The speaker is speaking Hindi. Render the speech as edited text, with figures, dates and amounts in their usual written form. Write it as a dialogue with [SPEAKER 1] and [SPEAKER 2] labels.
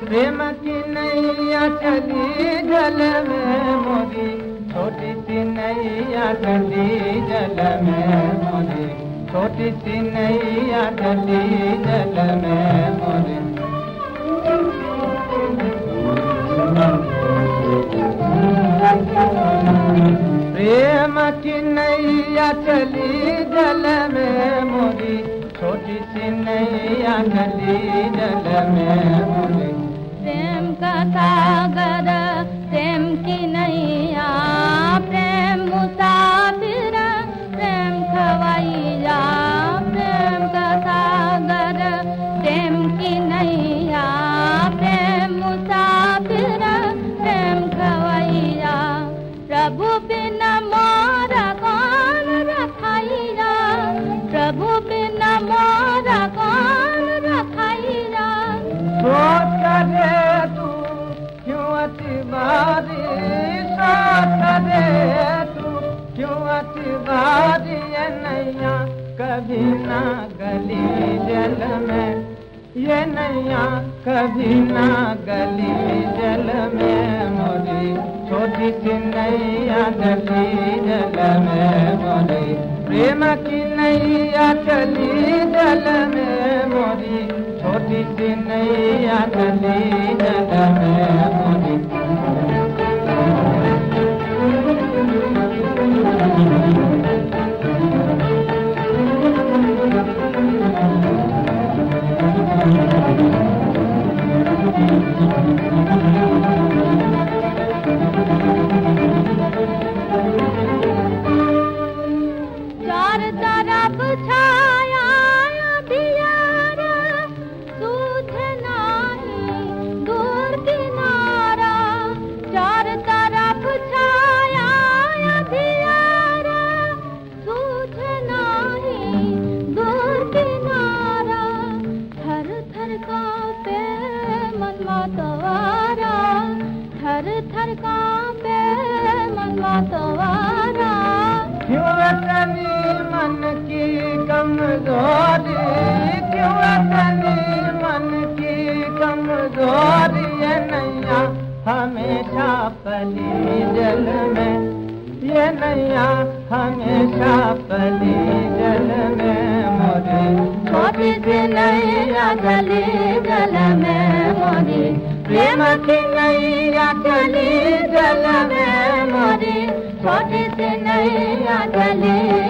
[SPEAKER 1] प्रेम की नैया चली जल में मोरी, छोटी सी नैया चली जल में मोरी, छोटी सी नैया चली जल में मोरी। प्रेम की नैया चली जल में मोरी, छोटी सी नैया चली जल में मोरी।
[SPEAKER 2] प्रेम का सागर प्रेम की नैया, प्रेम मुसाफिर प्रेम खवैया। प्रेम का सागर प्रेम की नैया, प्रेम मुसाफिर प्रेम खवैया। प्रभु बिना मोरा कौन रखैया, प्रभु बिना मोरा कौन रखैया।
[SPEAKER 1] सोच करे तू क्यों अतिवारी, सोच करे तू क्यों अतिवारी। ये नैया कभी ना गली जल में, ये नैया कभी ना गली जल में मोरी, छोटी सी नैया गली जल में मोरी। प्रेम की नैया चली जल में मोरी, छोटी सी नैया चली जल में मोरी।
[SPEAKER 2] चार तरफ छाया अंधियार, सूझे नाही दूर किनारा। चार तरफ छाया अंधियार, सूझे नाही दूर किनारा। थर थर कांपे मन मतवारा, थर थर कांपे मन मतवारा।
[SPEAKER 1] क्यों तनी मन की कमजोरी, क्यों तनी मन की कमजोरी। ये नैया हमेशा पली जल में, ये नैया हमेशा पली जल में मोरी, छोटी सी नैया चली जल में मोरी। प्रेम की नैया चली जल में मोरी, छोटी सी नैया चली